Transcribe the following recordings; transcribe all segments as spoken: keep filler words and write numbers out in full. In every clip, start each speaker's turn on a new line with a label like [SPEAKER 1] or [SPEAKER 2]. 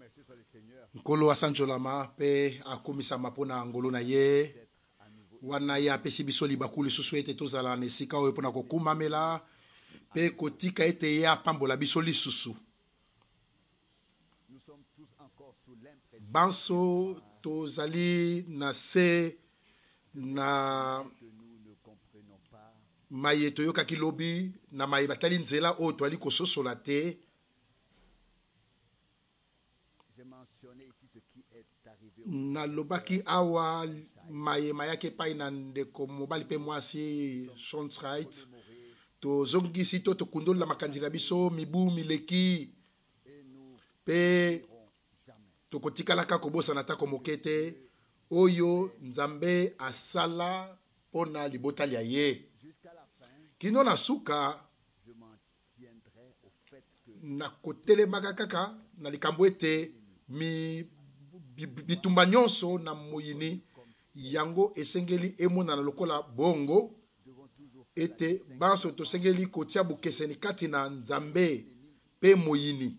[SPEAKER 1] Nkolo asanjolama pe akomisa mapona ngolo na ye wana ya pesi biso libakuli susu ete tozala na esika oyo pona kokumamela pe kotika ete ye apambola biso lisusu. Banso tozali na se na maye toyokaki lobi na maye batali nzela oyo toali kososola te. Na lobaki awa maye mayake pai na ndeko mobali pe mwasi Shontrite to zongisi to to kundolo la makanzi na biso mibu mileki pe to kotika laka kobosa na tako mokete oyo nzambe asala pona libotali ya ye kino na suka na kotele kaka na likambo ete mi bitumba nyonso na moyini yango esengeli emona na lokola bongo ete banso tosengeli kotia bukeseni kati na nzambe pe moyini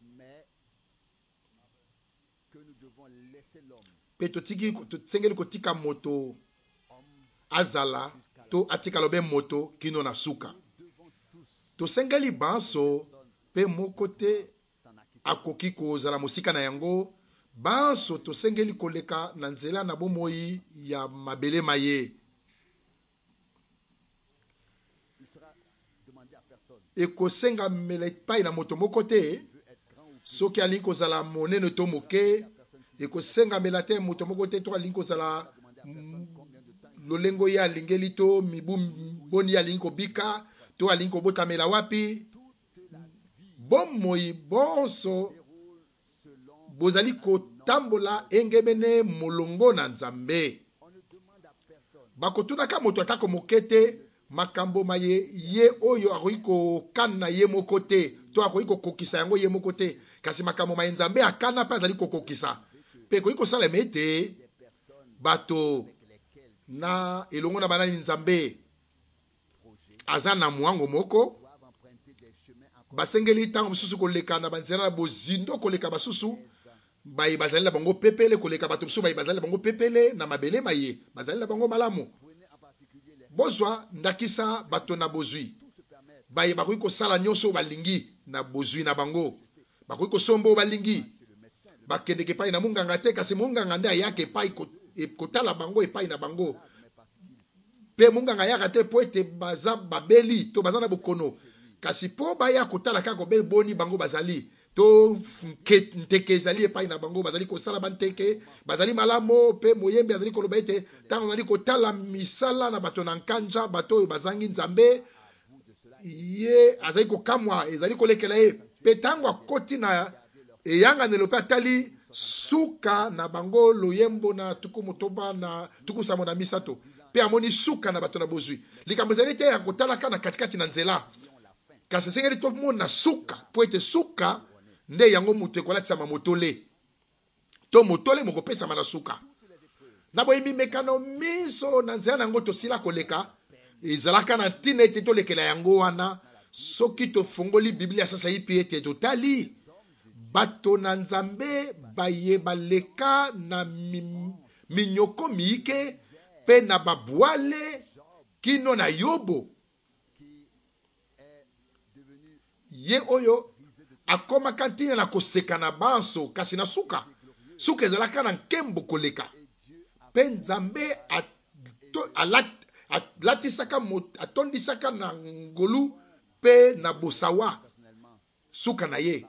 [SPEAKER 1] pe totiki tosengeli kotika moto azala to atika lobe moto kino na suka tosengeli banso pe mokote akoki kozala mosika na yango banso tosengeli koleka na nzela na bomoi ya mabele maye ekosenga mele pai na moto moko te soki alingi kozala monene to moke ekosenga mela te moto moko te to alingi kozala lolengo ye alingeli to mibu boni alingi kobika to alingi kobotamela wapi bomoi bonso bozali kotambola engebene molongo na nzambe bakotunaka moto atako mokete makambo maye ye oyo akoki kokana ye moko te to akoki kokokisa yango ye moko te kasi makambo maye nzambe akana mpe azali kokokisa mpe koki kosalema ete bato na elongo na banani nzambe aza na mwango moko basengeli ntango mosusu koleka na banzela na bozindo koleka basusu baye bazali na bango pepele koleka bato mosusu baye bazali na bango pepele na mabele maye bazali na bango malamu bozwa ndakisa bato na bozwi baye bakoki kosala nyonso balingi na bozwi na bango bakoki kosomba oyo balingi bakendeke epai na monganga te kasi monganga nde ayaka epai kotala bango epai na bango mpe monganga ayaka te mpo ete baza babeli to baza na bokono kasi mpo baya kotala kaka kobe boni bango bazali to nteke ezali epai na bango bazali kosala banteke bazali malamu mpe moyembe azali koloba ete ntango azali kotala misala na bato na nkanja bato oyo bazangi nzambe ye azali kokamwa ezali kolekela ye mpe ntango akoti na eyanganelo mpe atali suka na bango loyembo na tuku motoba na tuku samo na misato mpe amoni suka na bato na bozwi likambo ezali te ya kotalaka na katikati na nzela kasi esengeli tomona suka mpo ete suka nde yango moto ekolatisama motole to motole mokopesama na suka na boyembi mekano miso na nzela na yango tosila koleka ezalaka na ntina ete tolekela yango wana soki tofungoli biblia sasa yipi ete totali bato na nzambe baye baleka na mi, minyoko miike mpe na babwale kino na yobo ye oyo akomaka ntina na koseka na banso kasi na suka suka ezalaka na nkembo koleka mpe nzambe alatisaka atondisaka na ngolu mpe na bosawa suka na ye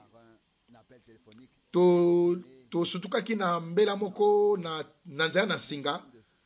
[SPEAKER 1] to tosutukaki na mbela moko na, na nzela na singa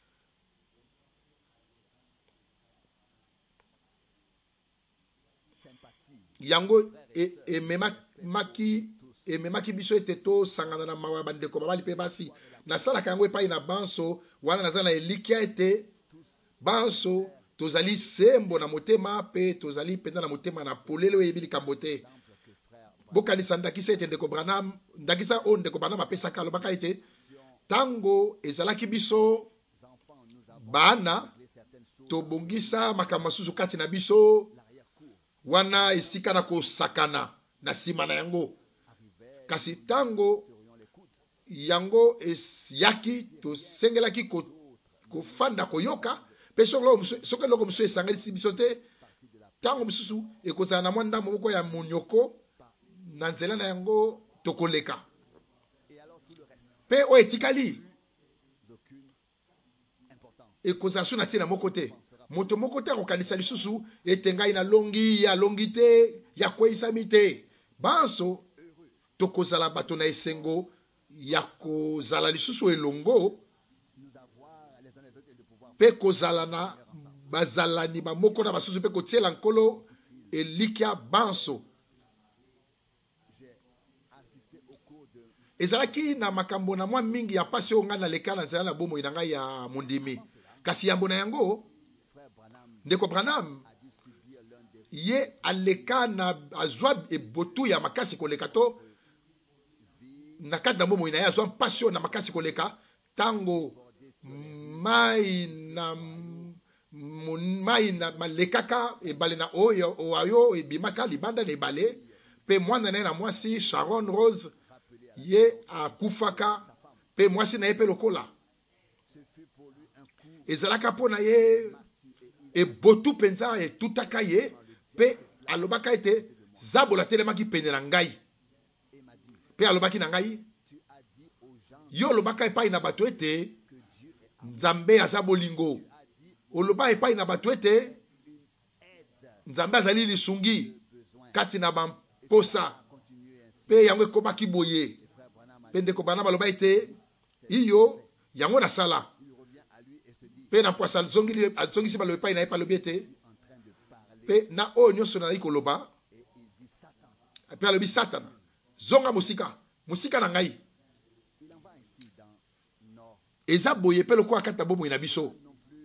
[SPEAKER 1] yango ememaki e, ememaki biso ete tosangana na mawa bandeko babali mpe basi nasalaka yango epai na banso wana naza na elikia ete banso tozali sembo na motema mpe tozali mpenza na motema na polele oyebi likambo te bokanisa ndakisa ete ndeko Branham ndakisa oyo ndeko Branham apesaka alobaka ete ntango ezalaki biso bana tobongisa makambo masusu kati na biso wana esika na kosakana na nsima na yango kasi ntango yango yaki to sengelaki ko ko fanda koyoka pe soko soko loko musu esangeli biso te tango mususu ekozala na mwanda moko ya monyoko na nzela na yango tokoleka pe o etikali ekozala so na tina moko te moto moko te akokanisa lisusu ete ngai na longi ya longi te ya kweyisami te banso tokozala bato na esengo ya kozala lisusu elongo pe kozala na bazalani bamoko na basusu pe kotiela nkolo elikya banso. Ezalaki na makambo na mwa mingi ya pasi oyo ngai naleka na nzela na bomoi na ngai ya mondimi kasi yambo na yango ndeko Branham ye aleka na azwa ebotu ya makasi koleka to na kati na bomoi na ye azwa mpasi oyo na makasi koleka tango mai na mai na malekaka ebale na oyo oyo ebimaka libanda na ebale pe mwana na ye na mwasi Sharon Rose ye akufaka pe mwasi na ye pe lokola ezalaka mpo na ye ebotu penza etutaka ye pe alobaka ete zabola telemaki pene na ngai pe alobaki na ngai yo olobaka epai na bato ete Nzambe aza bolingo oloba epai na bato ete Nzambe azali lisungi kati na bamposa pe yango ekobaki boye pe ndeko Branham aloba ete iyo yango nasala pe na poasa azongisi baloba epai na ye palobi ete pe na oyo nyonso nazali koloba pe alobi Satana zonga mosika mosika na ngai eza boye pe lokola kati na bomoi na biso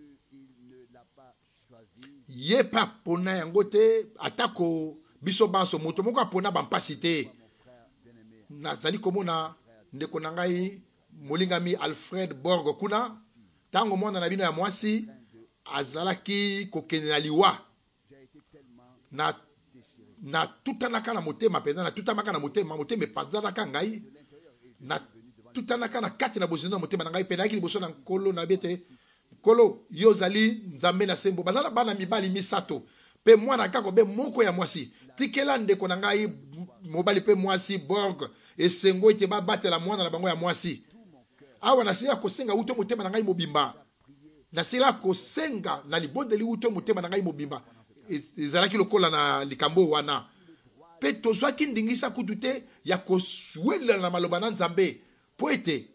[SPEAKER 1] ye pa pona yango te atako biso banso moto moko apona bampasi te. Nazali komona ndeko na ngai molingami Alfred Borg kuna tango mwana na bino ya mwasi azalaki kokende na liwa na na tutanaka na motema pena na tutamaka na motema motema epazanaka ngai na tutanaka na kati na bozindo na motema na ngai pena yaki liboso na nkolo na bete nkolo yo zali Nzambe na sembo bazala bana mibali misato pe mwana kako be moko ya mwasi tikela ndeko na ngai mobali pe mwasi Borg esengo ete babatela mwana na bango ya mwasi awa nasila kosenga uto motema na ngai mobimba nasila kosenga na libondeli uto motema na ngai mobimba ezalaki lokola na likambo wana pe tozwaki ndingisa kutu te ya koswela na maloba na Nzambe po ete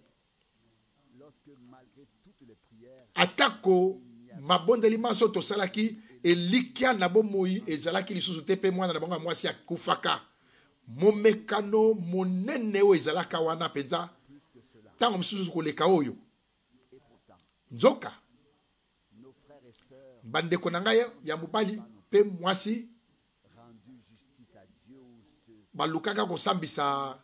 [SPEAKER 1] atako mabondeli maso tosalaki elikya na bomoi ezalaki lisusu te pe mwana na bango ya mwasi akufaka momekano monene oyo ezalaka wana penza tango mosusu koleka oyo nzoka bandeko na ngai ya mobali pe mwasi balukaka kosambisa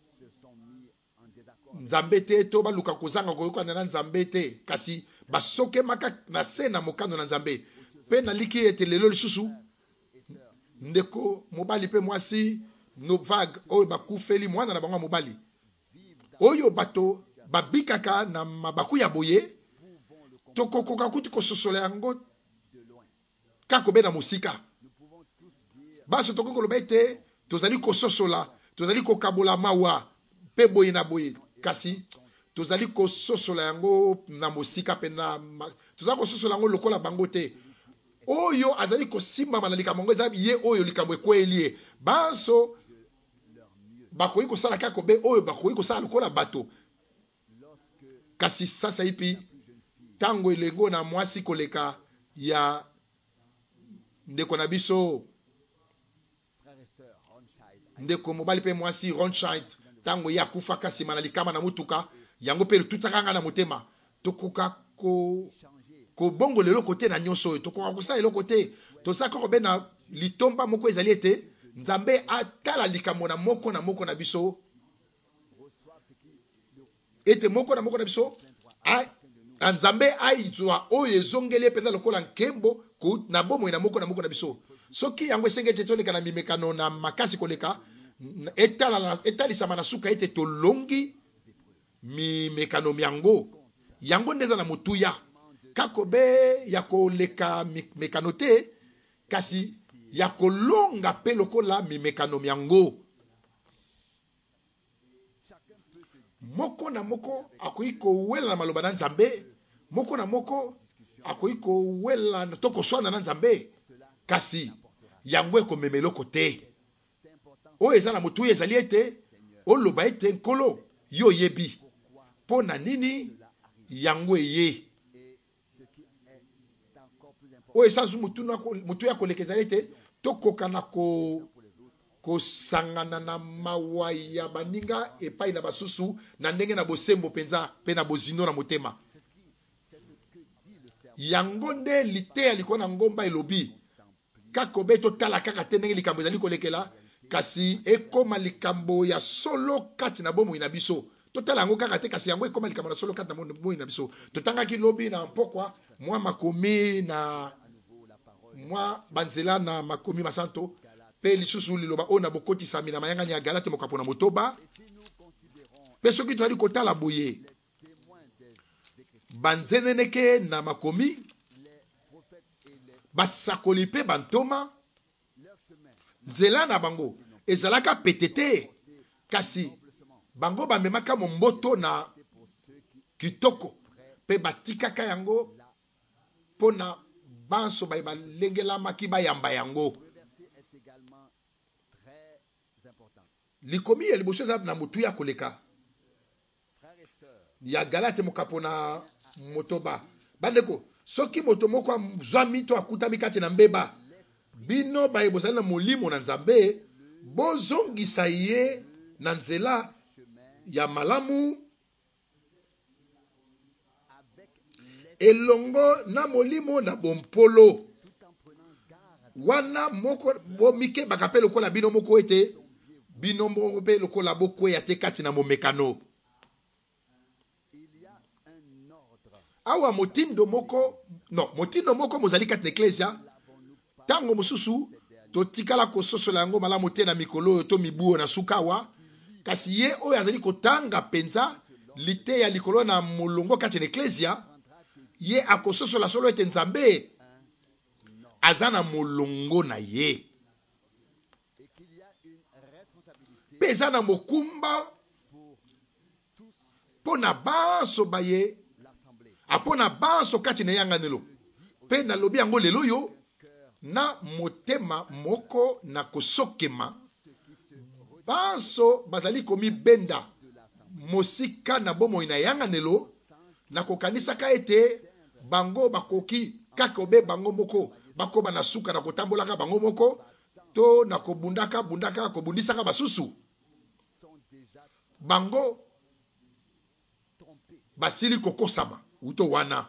[SPEAKER 1] Nzambe te to baluka kozanga koyokana na Nzambe te kasi basokemaka na se na mokano na Nzambe pe naliki ete lelo lisusu ndeko mobali pe mwasi novag oyo bakufeli mwana na bango mobali oyo bato babikaka na mabaku ya boye tokokoka kuti kososola yango kako be na mosika baso tokokoloba ete tozali kososola tozali kokabola mawa pe boye na boye kasi tozali kososola yango na mosika pe na tozali kososola yango lokola bango te oyo azali kosimbama na likambo yango eza ye oyo likambo ekweli ye banso bakoki kosala kaka be oyo bakoki kosala lokola bato kasi sasa ipi tango elengo na mwasi koleka ya ndeko na biso ndeko mobali pe mwasi Ronscheid tango ya kufaka sima na likama na mutuka yango pe tutakanga na motema tokoka ko ko bongo lelo kote na nyonso oyo tokoka kosala lelo kote tosaka ko be na litomba moko ezali ete Nzambe atala likambo na moko na moko na biso ete moko na moko na biso a Nzambe aizwa oyo ezongeli penda lokola nkembo na bomoi na moko na moko na biso soki yango esengeli toleka na mimekano na makasi koleka etala etalisama na suka ete tolongi mi mekano miango yango ndeza na mutuya kakobe ya koleka mekano te kasi ya kolonga pe lokola mi mekano miango moko na moko akoki kowela na maloba na Nzambe moko na moko akoki kowela na to koswana na Nzambe kasi yango ekomemeloko te oyo eza na mutuya ezali ete oloba ete nkolo yo yebi po na nini yango eye oyo esazu mutu ya koleka ezali ete tokoka na ko kosangana na mawa ya baninga epai na basusu na ndenge na bosembo penza pe na bozindo na motema yango nde liteya likolo na ngomba elobi kakobe totala kaka te ndenge likambo ezali kolekela kasi ekoma likambo ya solo kati na bomoi na biso totala yango kaka te kasi yango ekoma likambo na solo kati na bomoi na biso totangaki lobi na mpokwa mwa makomi na mwa banzela na makomi masanto pe lisusu liloba oyo na bokotisami na mayangani ya Galate mokapo na motoba pe soki toali kotala boye banzeneneke na makomi basakoli pe bantoma nzela na bango ezalaka petete kasi bango bamemaka momboto na kitoko pe batikaka yango pona banso baye balengelamaki bayamba yango likomi ya liboso eza na motu ya koleka ya Galate mokapo na motoba bandeko soki moto moko azwami to akutami kati na mbeba bino baye bozali na molimo na Nzambe bozongisa ye na nzela ya malamu elongo na molimo na bompolo wana moko bomike bakape lokola bino moko ete bino moko pe lokola bokweya te kati na momekano awa motindo moko no motindo moko mozali kati na eklesia tango mosusu totikala kososola yango malamu te na mikolo to mibuo na sukawa kasi ye oyo azali kotanga penza lite ya likolo na molongo kati na eklesia ye akososola solo ete Nzambe aza na molongo na ye pe eza na mokumba mpo na banso baye apo na banso kati na yanganelo pe nalobi yango lelo yo na motema moko na kosokema banso bazali komibenda mosika na bomoi na yanganelo na kokanisaka ete bango bakoki kaka obe bango moko bakoba na suka na kotambolaka bango moko to na kobundaka bundaka kobundisaka basusu bango basili kokosama uto wana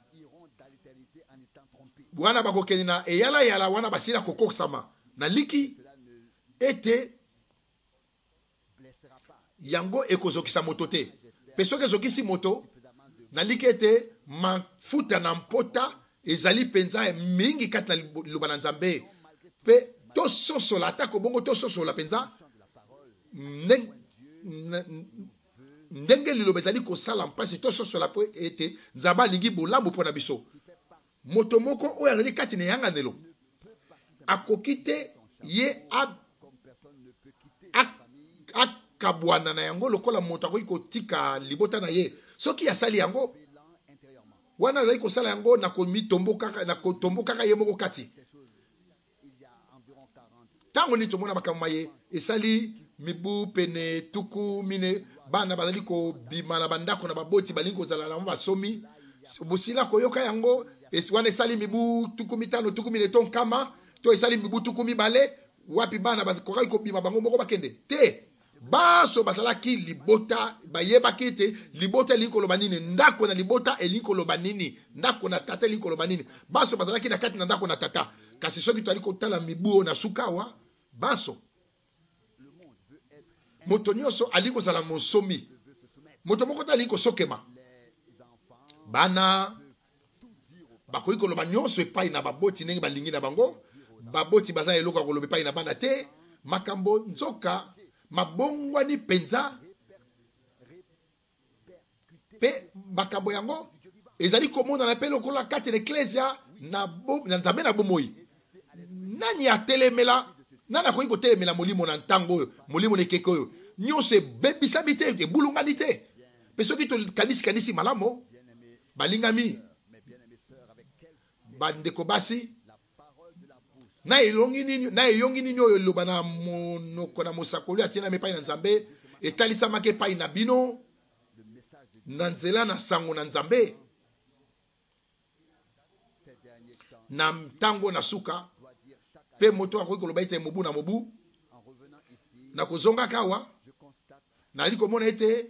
[SPEAKER 1] wana bakokeni na eyala yala wana basila kokosama na liki ete yango ekozokisa moto te pe soki ezokisi moto na liki ete mafuta na mpota ezali penza mingi kati na liloba na Nzambe pe tososola atako bongo tososola penza ndenge liloba ezali kosala mpasi tososola po ete Nzambe alingi bolamu mpo na biso moto moko oyo azali kati na yanganelo akoki te ye akabwana na yango lokola moto akoki kotika libota na ye soki asali yango wana azali kosala yango na komitombokaka na kotombokaka ye moko kati tango ni tomona makambo ye esali mibu pene tuku mine bana bazali kobima na bandako na baboti balingi kozala na basomi bosila koyoka yango wana esali mibu tuku mitano tuku mine to nkama to esali mibu tuku mibale wapi bana bakoki kobima bango moko bakende te baso basalaki libota bayebaki ete libota elingi koloba nini ndako na libota elingi koloba nini ndako na tata elingi koloba nini baso bazalaki na kati na ndako na tata kasi soki toali kotala mibu na sukawa baso moto nyonso alingi kozala monsomi moto moko te alingi kosokema bana bakoki koloba nyonso epai na baboti ndenge balingi na bango baboti baza eloko ya koloba epai na bana te makambo nzoka mabongwani penza pe makambo yango ezali komona na pe lokola kati na ecclesia na bo na nzambe na bomoi nani atelemela nani akoki kotelemela molimo na ntango oyo molimo na ekeke oyo nyonso ebebisami te ebulungani te mpe soki tokanisi kanisi malamu balingami bandeko basi na elongi nini na eyongi nini oyo eloba na monoko na mosakoli atiena epai na nzambe etalisamaki epai na bino na nzela na sango na nzambe na ntango na suka pe moto akoki koloba ete mobu na mobu na kozonga kawa nali komona ete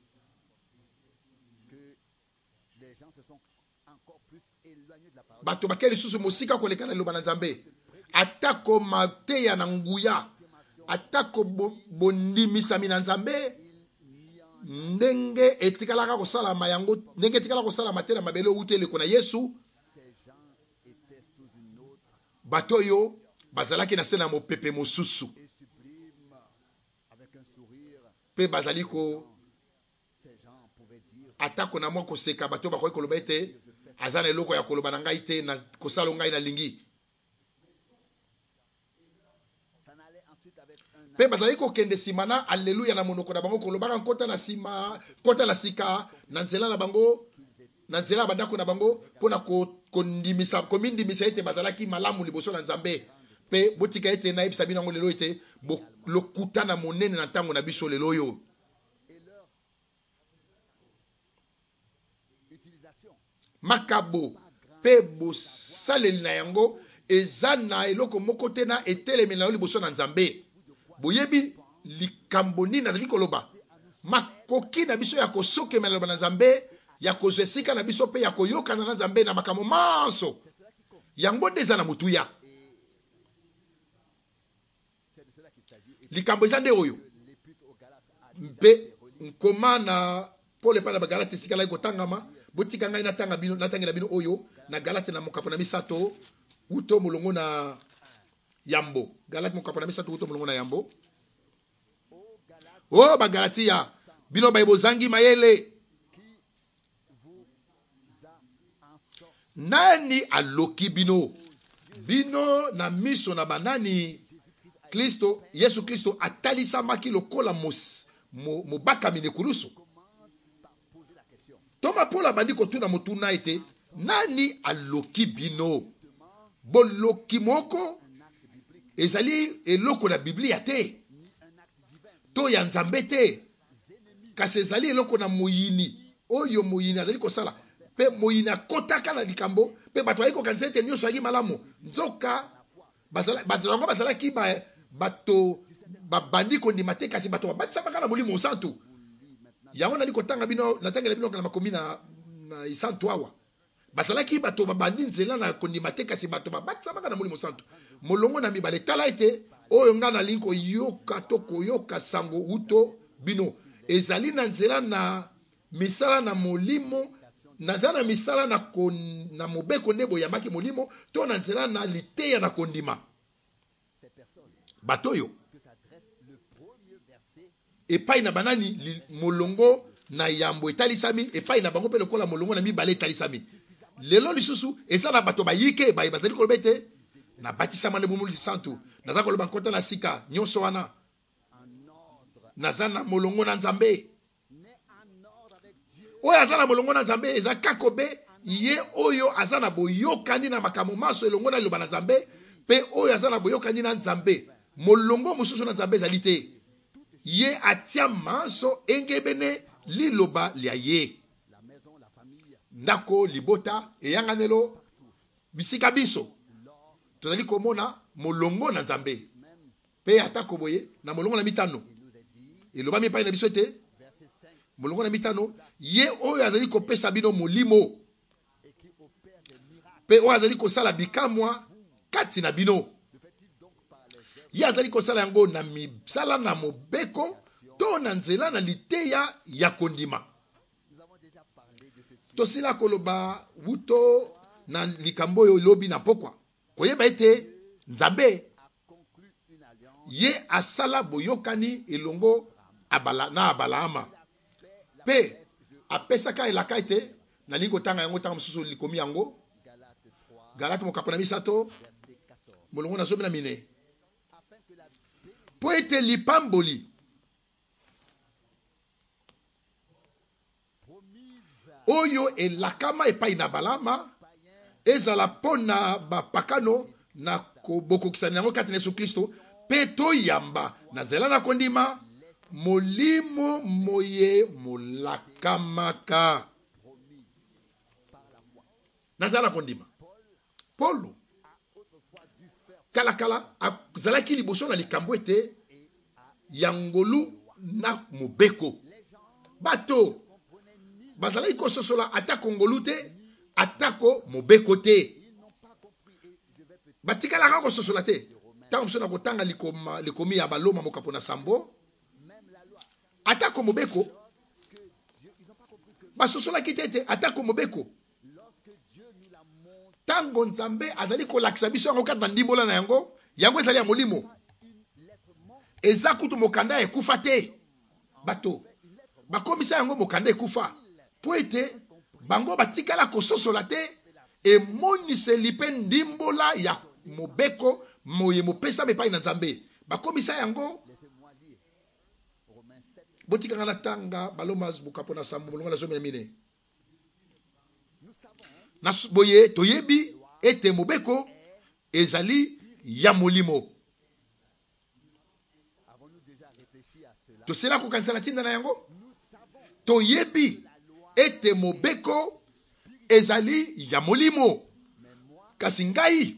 [SPEAKER 1] bato bakeli lisusu mosika koleka na liloba na nzambe atako mateya na nguya atako bondimisami na nzambe ndenge etikalaka kosalama yango ndenge etikala kosalama te na mabele outi eleko na Yesu bato oyo bazalaki na se na mopepe mosusu pe bazali ko atako na mwa koseka bato bakoki koloba ete aza na eloko ya koloba na ngai te na kosala ngai na lingi pe bazali kokende nsima na alleluya na monoko na bango kolobaka nkota na nsima nkota na sika na nzela na bango na nzela ya bandako na bango mpona kondimisa komindimisa ete bazalaki malamu liboso na nzambe pe botika ete nayebisa bino yango lelo ete lokutana monene na ntango na biso lelo oyo makabo pe bosaleli na yango eza na eloko moko te na etelemeli na yo liboso na nzambe boyebi likambo nini nazali koloba makoki na biso ya kosokemela liloba na nzambe ya kozwa esika na biso mpe ya koyokana na nzambe na makambo manso yango nde eza na motuya likambo eza nde oyo mpe nkoma na pole epai na bagalate esika lai kotangama botika ngai natanga bino natangela bino oyo na galate na mokapo na misato uto molongo na yambo galate mokapo na misato uto molongo na yambo o bagalatia bino baye bozangi mayele nani aloki bino bino na miso na banani Kristo Yesu Kristo atalisamaki lokola mos mobakami ne kulusu Toma Paul bandi kotuna motuna ete nani aloki bino boloki moko ezali eloko na Biblia te to ya nzambe te kasi ezali eloko na moyini oyo moyini azali kosala pe moyini akotaka na likambo pe bato ayiko kanisa ete nyonso ali malamu nzoka bazala bazala bazalaki ba bato babandi kondima te kasi bato babatisaka na molimo santu yango nali kotanga bino natangela bino na makomi na na isantu awa bazalaki bato babandi nzela na kondima te kasi bato babatisaka na molimo santu molongo na mibale tala ete oyo nga na linko yoka to koyoka sango uto bino ezali na nzela na misala na molimo na nzela na misala na kon, na mobeko nde boyambaki molimo to na nzela na liteya na kondima bato oyo epai na banani li, molongo na yambo etalisami epai na bango pe lokola molongo na mibale etalisami lelo lisusu eza na bato bayike baye bazali koloba ete na batisama na bomoli santu naza koloba nkota na sika nyonso wana naza na molongo na nzambe oyo aza na molongo na nzambe eza kakobe ye oyo aza na boyokani na makambo maso elongo na liloba na nzambe pe oyo aza na boyokani na nzambe molongo mosusu na nzambe ezali te ye atia maso engebene liloba lia ye ndako libota eyanganelo bisika biso tozali komona molongo na nzambe pe atako boye na molongo na mitano elobami epai na biso ete molongo na mitano ye oyo azali kopesa bino molimo pe oyo azali kosala bikamwa kati na bino ye azali kosala yango na misala na mobeko to na nzela na liteya ya kondima tosila koloba wuto na likambo oyo lobi na pokwa koyeba ete nzambe ye asala boyokani elongo abala na abalaama pe apesaka elaka ete nalingi kotanga yango tanga mosusu likomi yango Galate mokapona misato molongo na zomi na mine po ete lipamboli oyo elakama epai na Balama ezala pona bapakano na kobokokisa yango kati na Yesu Kristo pe toyamba na zela na kondima molimo moye molakamaka na zela na kondima. Paulo kala kala azalaki liboso na likambo ete yangolu na mobeko bato bazalaki kososola atako ngolu te atako mobeko te batikalaka kososola te ntango mosusu na kotanga likoma likomi ya baloma mokapo na sambo atako mobeko basosolaki te ete atako mobeko tango Nzambe azali kolakisa biso yango kati na ndimbola na yango yango ezali ya molimo eza kutu mokanda ekufa te bato bakomisa yango mokanda ekufa po ete bango batikala kososola te emoniseli mpe ndimbola ya mobeko moye mopesami epai na Nzambe bakomisa yango botikanga na tanga baloma bukapo na sambo molongo na zomi na mine na boye toyebi ete mobeko ezali ya molimo tosela kokanisa na tinda na yango toyebi ete mobeko ezali ya molimo kasi ngai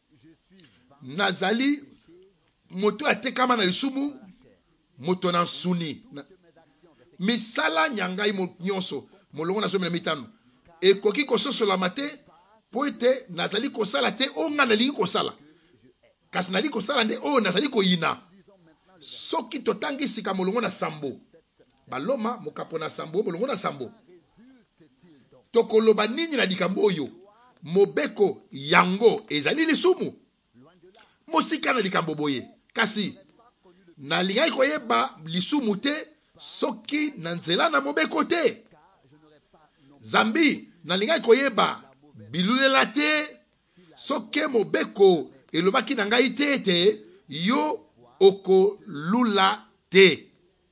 [SPEAKER 1] nazali moto atekama na lisumu moto na nsuni misala nyangai nyonso molongo na zomi na mitano ekoki kososolama te po ete nazali kosala te o nga nalingi kosala kasi nali kosala nde oyo nazali koyina soki totangi sika molongo na sambo baloma mokapo na sambo molongo na sambo tokoloba nini na likambo oyo mobeko yango ezali lisumu mosika na likambo boye kasi nalingaki koyeba lisumu te soki na nzela na mobeko te Zambi nalingaki koyeba bilulela te soki mobeko elobaki na ngai te ete yo okolula te.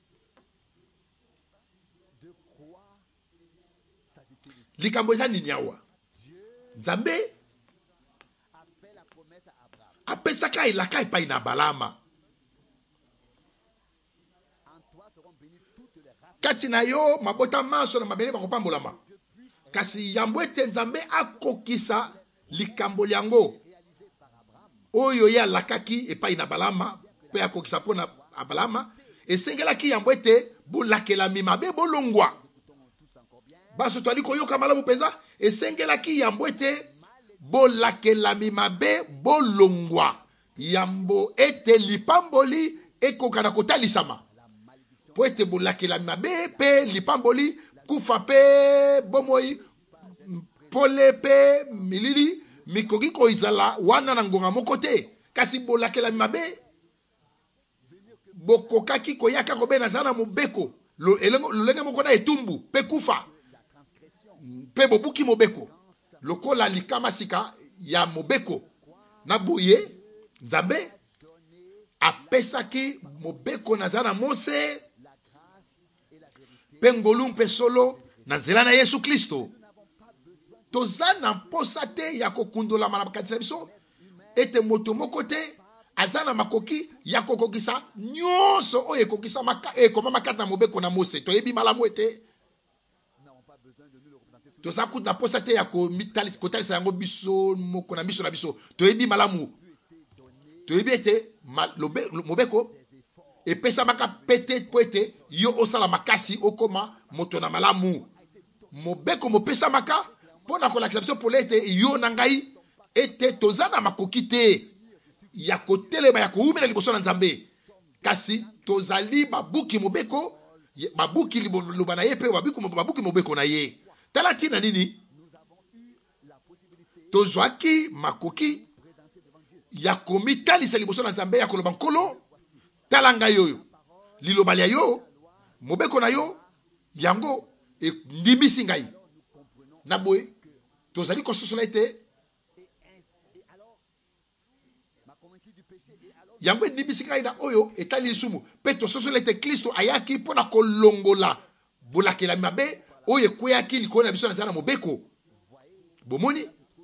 [SPEAKER 1] Likambo eza nini awa? Nzambe apesaka elaka epai na Balama. Kati na yo mabota maso na mabele bakopambolama. Kasi yambo ete Nzambe akokisa likambo yango oyo ya lakaki epai na Balama pe akokisa pona Balama esengelaki yambo ete bolakelami mabe bolongwa. Baso twali koyoka malamu penza esengelaki yambo ete bolakelami mabe bolongwa yambo ete lipamboli ekokana kotalisama po ete bolakelami mabe pe lipamboli kufa pe bomoi pole pe milili mikoki koizala wana na ngonga moko te kasi bolakelami mabe bokokaki koyaka kobena zana mobeko lolenge moko na etumbu pe kufa pe bobuki mobeko lokola likama sika ya mobeko na boye Nzambe apesaki mobeko na zana Mose pe ngolu mpe solo na nzela na Yesu Kristo toza na mposa te ya kokundolama na bakatisa biso ete moto moko te aza na makoki ya kokokisa nyonso oyo ekokisa ekoma makata na mobeko na Mose toyebi malamu ete toza kutu na posa te ya kotalisa yango biso moko na biso na biso toyebi malamu toyebi ete mobeko epesamaka pete po ete yo osala makasi okoma moto na malamu mobeko mopesamaka mpona kolakisa biso pole ete yo na ngai ete toza na makoki te ya kotelema ya koumela liboso na Nzambe kasi tozali babuki mobeko babuki liloba na ye pe babuki mobeko na ye. Tala tina nini tozwaki makoki ya komitalisa liboso na Nzambe ya koloba nkolo tala ngai yoyo liloba lya yo mobeko na yo yango et ndimisi ngai na boye tozali kososola ete yango ndimisi ngai na oyo etali lisumu pe tososola ete Kristo ayaki mpona kolongola bolakela mabe oyo ekweyaki likolo na biso na zana mobeko bomoni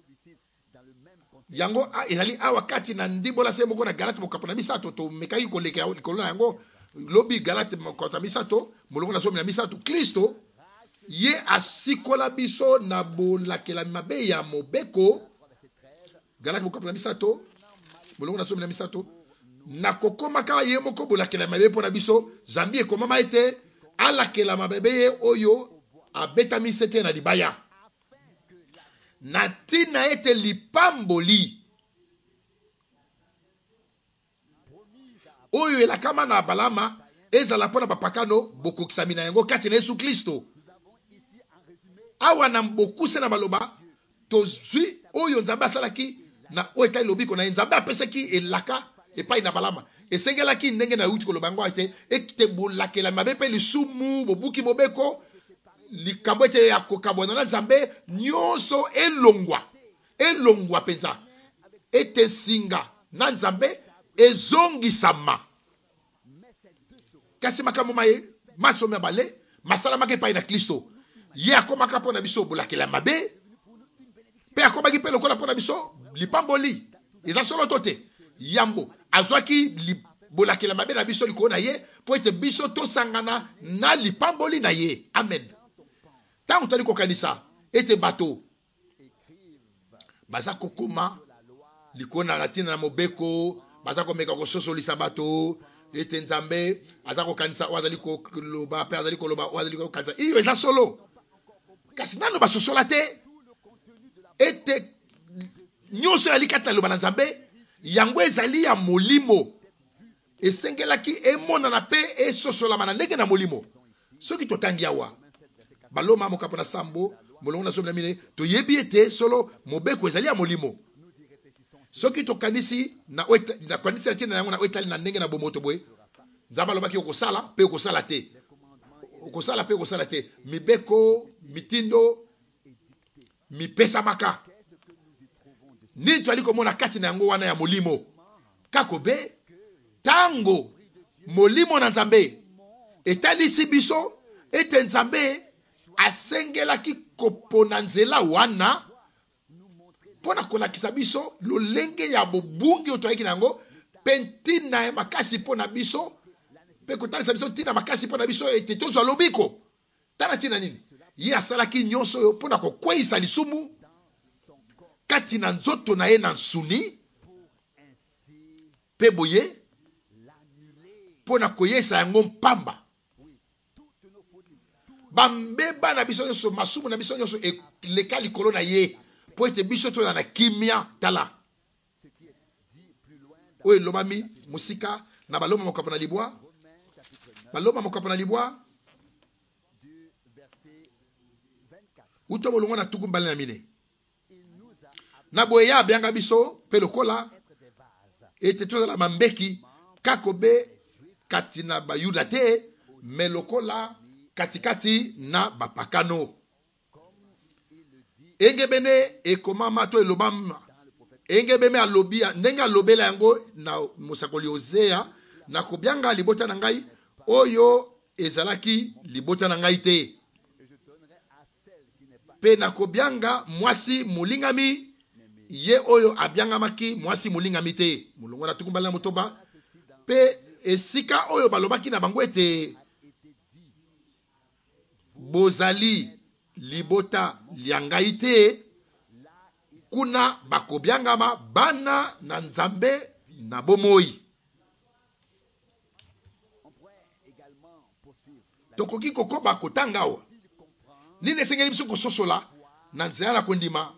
[SPEAKER 1] yango ezali awa kati na ndimbola se moko na Galate mokapo na misato to mekaki koleka likolo na yango lobi Galate mokapo na misato molongo na somi na misato Kristo ye asikola biso na bolakela mabe ya mobeko Galate mokapo na misato molongo na somi na misato na kokoma kala ye moko bolakela mabe pona biso Zambi ekomama ete alakela mabe ye oyo abetami sete na libaya na tina ete lipamboli oyo elakama na balama ezala pona bapakano bokokisami na yango kati na Yesu Kristo awa na mbokuse na maloba tozwi oyo Nzambe asalaki na oyo etali lobiko na Nzambe apesaki elaka epai na balama esengelaki ndenge na yuti koloba ngo ete ekite bolakela mabe pe lisumu bobuki mobeko likambo ete ya kokabwana na Nzambe nyonso elongwa elongwa penza ete singa na Nzambe ezongisama kasi makambo maye maso mabale masala make epai na Kristo ye akomaka mpona biso bolakela mabe pe akomaki mpe lokola mpona biso lipamboli eza solo to te yambo azwaki bolakela mabe na biso likolo na ye po ete biso tosangana na lipamboli na ye amen tango tali kokanisa ete bato baza kokoma likolo na ntina na mobeko baza komeka kososolisa bato ete Nzambe aza kokanisa oyo azali koloba pe azali koloba oyo azali kokanisa iyo eza solo kasi nano basosola te ete nyonso yali kati na loba na Nzambe yango ezali ya molimo esengelaki emonana pe esosolama na ndenge na molimo soki totangi awa baloma mokapo na sambo molongo na somi na mine toyebi ete solo mobeko ezali ya molimo soki tokanisi na na kanisi tina yango na etali na ndenge na bomoto boye Nzambe alobaki okosala pe okosala te okosala pe okosala te mibeko mitindo mipesa maka ni twali komona kati na yango wana ya molimo kakobe tango molimo na Nzambe etalisi biso ete Nzambe asengelaki kopona nzela wana pona kolakisa biso lolenge ya bobungi oyo toyaki na yango pe ntina ya makasi pona biso pe kotalisa biso ntina makasi pona biso ete tozwa lobiko tala ntina nini ye asalaki nyonso oyo pona kokweyisa lisumu kati na nzoto na ye na nsuni pe boye pona koyesa yango mpamba bambeba na biso nyonso masumu na biso nyonso eleka likolo na ye po ete biso toza na kimia tala oyo elobami mosika na baloma mokapo na libwa baloma mokapo na libwa uto bolongo na tuku mbali na mine na boye ya abianga biso pe lokola ete tozala mambeki kakobe kati na bayuda te me lokola katikati na bapakano engebene ekomama to elobama engebeme alobi ndenge alobela yango na mosakoli Osea na kobianga libota na ngai oyo ezalaki libota na ngai te pe na kobianga mwasi mulingami ye oyo abiangamaki mwasi mulingami te mulongo na tukumbala na motoba pe esika oyo balobaki na bango ete bozali libota liangai te kuna bakobiangama bana na Nzambe na bomoi tokoki kokoba kotanga awa nini esengeli biso kososola na nzela na kondima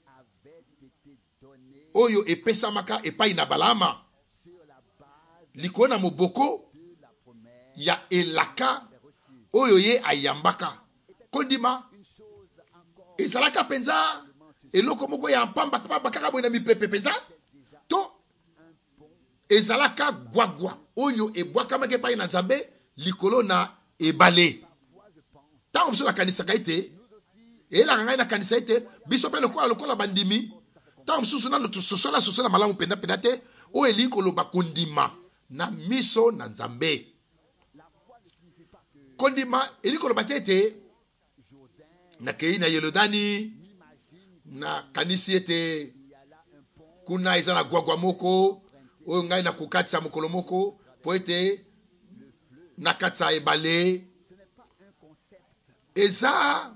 [SPEAKER 1] oyo epesamaka epai na Balama likolo na moboko ya elaka oyo ye ayambaka kondima ezalaka penza eloko moko ya mpamba bakaka boye na mipepe penza to ezalaka gwagwa oyo ebwakamaka epai na Nzambe likolo na ebale tant que la kanisa kaite et la ngai na kanisa ite biso pe lokola lokola bandimi tant que sous na notre sosola sosola malamu penda pedate o eli ko lo bakondima na miso na nzambe kondima eli ko lo batete na kei na Yolodani na kanisi ete kuna eza na gwagwa moko oyo ngai na kokatisa mokolo moko po ete na katisa ebale eza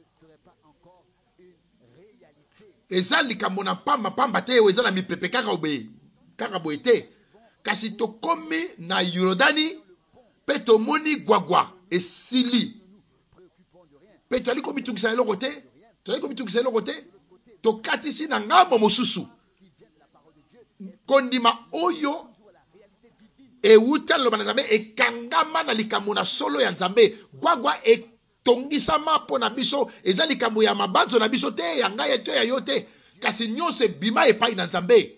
[SPEAKER 1] eza likambo na pamba pamba te eza na mipepe kaka obe kaka boye te kasi tokomi na Yordani pe tomoni gwagwa esili pe toali komitungisa eloko te toali komitungisa eloko te tokatisi na ngambo mosusu kondima oyo ewuta loba na nzambe ekangama na likambo na solo ya nzambe gwagwa etongisama mpo na biso eza likambo ya mabanzo na biso te ya ngai to ya yo te kasi nyonso ebima epai na nzambe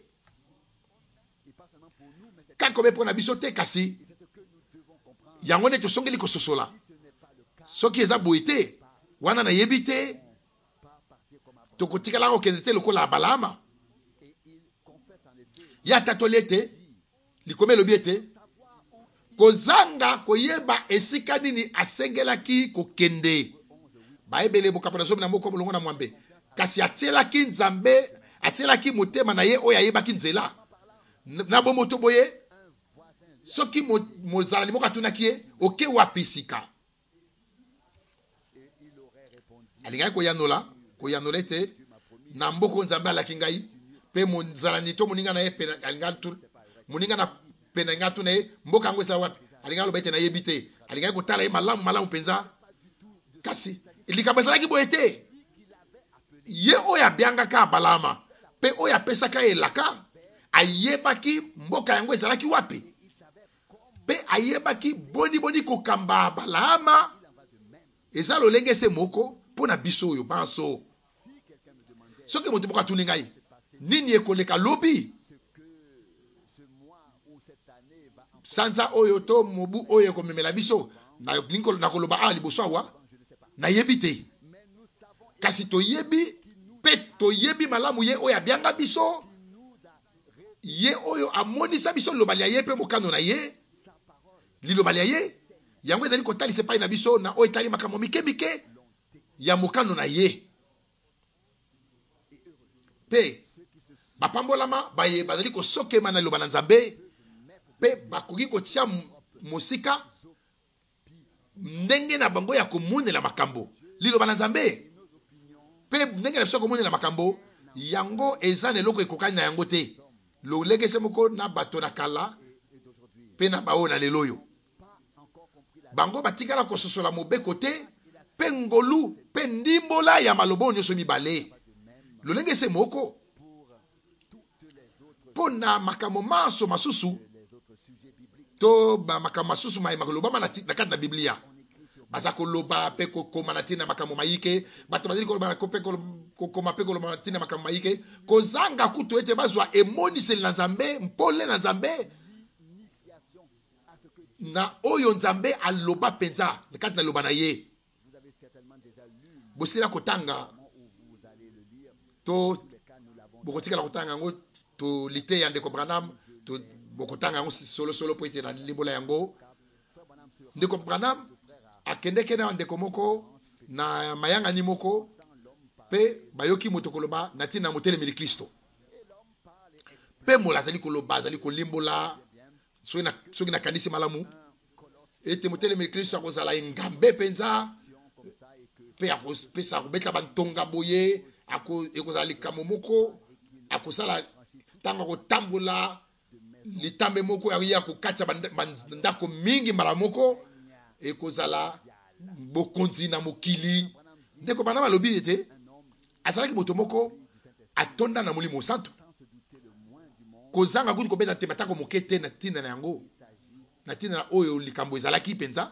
[SPEAKER 1] kakobe mpo na biso te kasi yango nde tosongeli kososola soki eza boye te wana nayebi te tokotikala kokende te lokola Balaama ya tatoli ete likome elobi ete kozanga koyeba esika nini asengelaki kokende bayebele bokapo na zomi na moko molongo na mwambe kasi atielaki nzambe atielaki motema na ye oyo ayebaki nzela na bomoto boye soki mozalani moko atunaki ye oke wapi sika alingaki koyanola koyanola ete na mboko nzambe alaki ngai pe mozalani to moninga na ye pe alingaki moninga na pe na ngatu na ye mboka yango eza wapi alingaki loba ete nayebi te alingaki kotala ye malamu malamu mpenza kasi likambo ezalaki boye te ye oyo abiangaka Balaama pe oyo apesaka elaka ayebaki mboka yango ezalaki wapi pe ayebaki boni boni kokamba Balaama eza lolenge se moko mpo na biso oyo banso soki moto moko atuni ngai nini ekoleka lobi sanza oyo to mobu oyo ekomemela biso na koloba a liboso awa nayebi te kasi toyebi pe toyebi malamu ye oyo abianga biso ye oyo amonisa biso liloba lia ye mpe mokano na ye liloba lia ye yango ezali kotalisa epai na biso na oyo etali makambo mike mike ya mokano na ye mpe bapambolama baye bazali kosokema na liloba na nzambe mpe bakoki kotia mosika ndenge na bango ya komonela makambo liloba na nzambe mpe ndenge na biso ya komonela makambo yango eza na eloko ekokani na yango te lolengese moko na bato na kala mpe na baoyo na lelo oyo bango batikala kososola mobeko te mpe ngolu mpe ndimbola ya maloba oyo nyonso mibale lolengese moko mpo na makambo maso masusu to makambo masusu mayema kolobama na kati na Biblia baza koloba mpe kokoma na ntina makambo mayike bato bazali kokoma mpe koloba na ntina makambo mayike kozanga kutu ete bazwa emoniseli na nzambe mpole na nzambe na oyo nzambe aloba mpenza na kati na loba na ye bosila kotanga to bokotikala kotanga yango to lite ya ndeko Branham to bokotanga yango solo solo po ete na limbola yango ndeko Branham akendeke na ndeko moko na mayangani moko pe bayoki moto koloba na ntina motelemeli Kristo pe mola azali koloba azali kolimbola soki na kanisi malamu ete motelemeli Kristo akozala engambe mpenza pe akopesa kobeta bantonga boye ekozala likambo moko akosala ntango akotambola litambe moko ya kokatisa bandako mingi mbala moko ekozala bokonzi na mokili ndeko Branham alobi ete azalaki moto moko atonda na molimo santo kozanga kuti kobeta te batako moke te na ntina na yango na ntina na oyo likambo ezalaki mpenza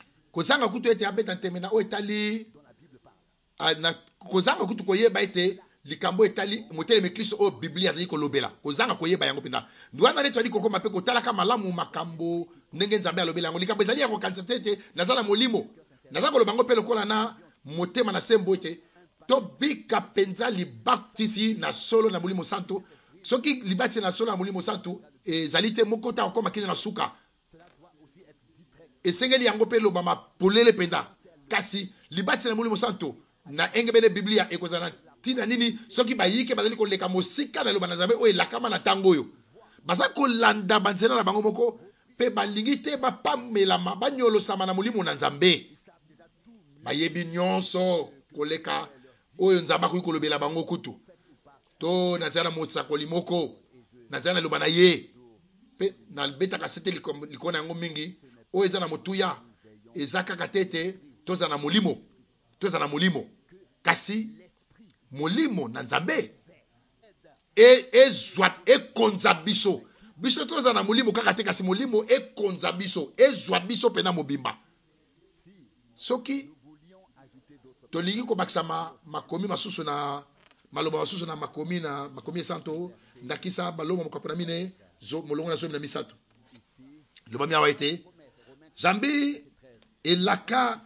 [SPEAKER 1] kozanga kutu ete abeta nteme na oyo etali kozanga kutu koyeba ete likambo etali motele mekliso o biblia azali kolobela kozanga koyeba yango penda ndwana neto ali kokoma pe kotalaka malamu makambo ndenge nzambe alobela yango likambo ezali ya kokanisa tete nazala molimo nazala koloba yango pe lokola na motema na sembo ete tobika penza libatisi na solo na molimo santo soki libatisi na solo na molimo santo ezali te moko ta okoma kina na suka esengeli yango pe loba mapolele penda kasi libatisi na molimo santo na engebele biblia ekozana tina nini soki bayike bazali koleka mosika na loba na nzambe oyo elakama na tango oyo baza kolanda banzela na bango moko pe balingi te bapamelama banyolosama na molimo na nzambe bayebi nyonso koleka oyo nzambe akoki kolobela bango kutu to nazala na mosakoli moko nazala na loba na ye pe nabetaka sete likona yango mingi oyo eza na motuya eza kaka tete toza na molimo toza na molimo kasi molimo na nzambe e ezwa ekonza biso biso toza na molimo kaka te kasi molimo ekonza biso ezwa biso pena mobimba soki tolingi kobakisa ma, makomi masusu na maloba masusu na makomi na makomi santo ndakisa baloma mokapona mine zo molongo na zo na misato loba mi awa ete jambi elaka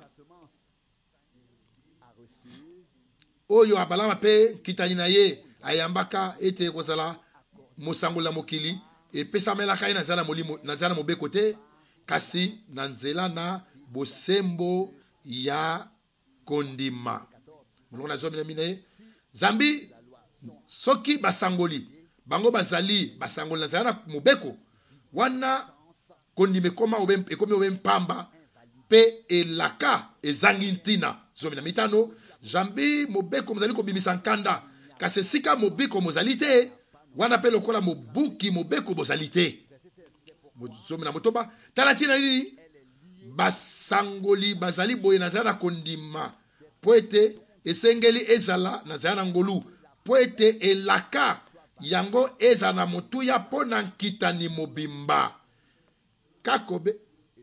[SPEAKER 1] oyo abalama pe kitani na ye ayambaka ete kozala mosangola mokili epesamelaka ye na nzela molimo na nzela mobeko te kasi na nzela na bosembo ya kondima molongo na zomi na mine zambi soki basangoli bango bazali basangoli na nzela na mobeko wana kondima ekoma ekomi obe mpamba pe elaka ezangi ntina zomi na mitano jambi mobeko mozali kobimisa nkanda kasi esika mobeko mozali te wana pe lokola mobuki mobeko bozali te zomi na motoba tala ntina nini basangoli bazali boye na nzela na kondima po ete esengeli ezala na nzela na ngolu po ete elaka yango ezala na motuya mpo na nkitani mobimba kakobe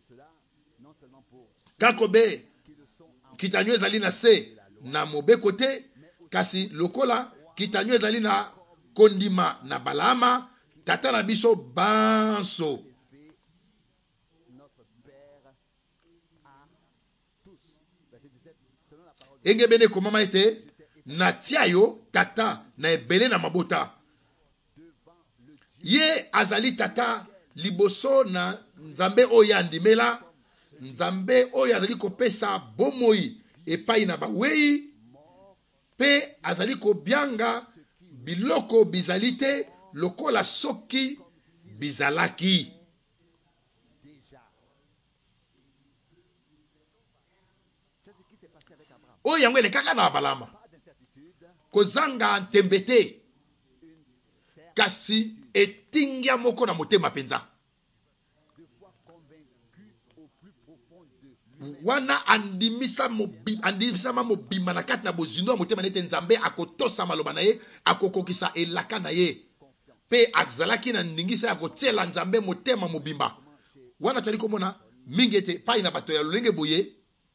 [SPEAKER 1] kakobe kitani ezali na se na mobeko te kasi lokola kitani ezali na kondima na balama tata na biso banso engebene komama ete natia yo tata na ebele na mabota ye azali tata liboso na nzambe oyo andimela nzambe oyo azali kopesa bomoi epai na bawei pe azali kobianga biloko bizali te lokola soki bizalaki oyo yango elekaka na balama kozanga ntembe te kasi etingya moko na motema penza wana andimisa mobimba andimisama mobimba na kati na bozindo ya motema nete nzambe akotosa maloba na ye akokokisa elaka na ye pe azalaki na ndingisa ya kotiela nzambe motema mobimba wana toli komona mingi ete pai na bato ya lolenge boye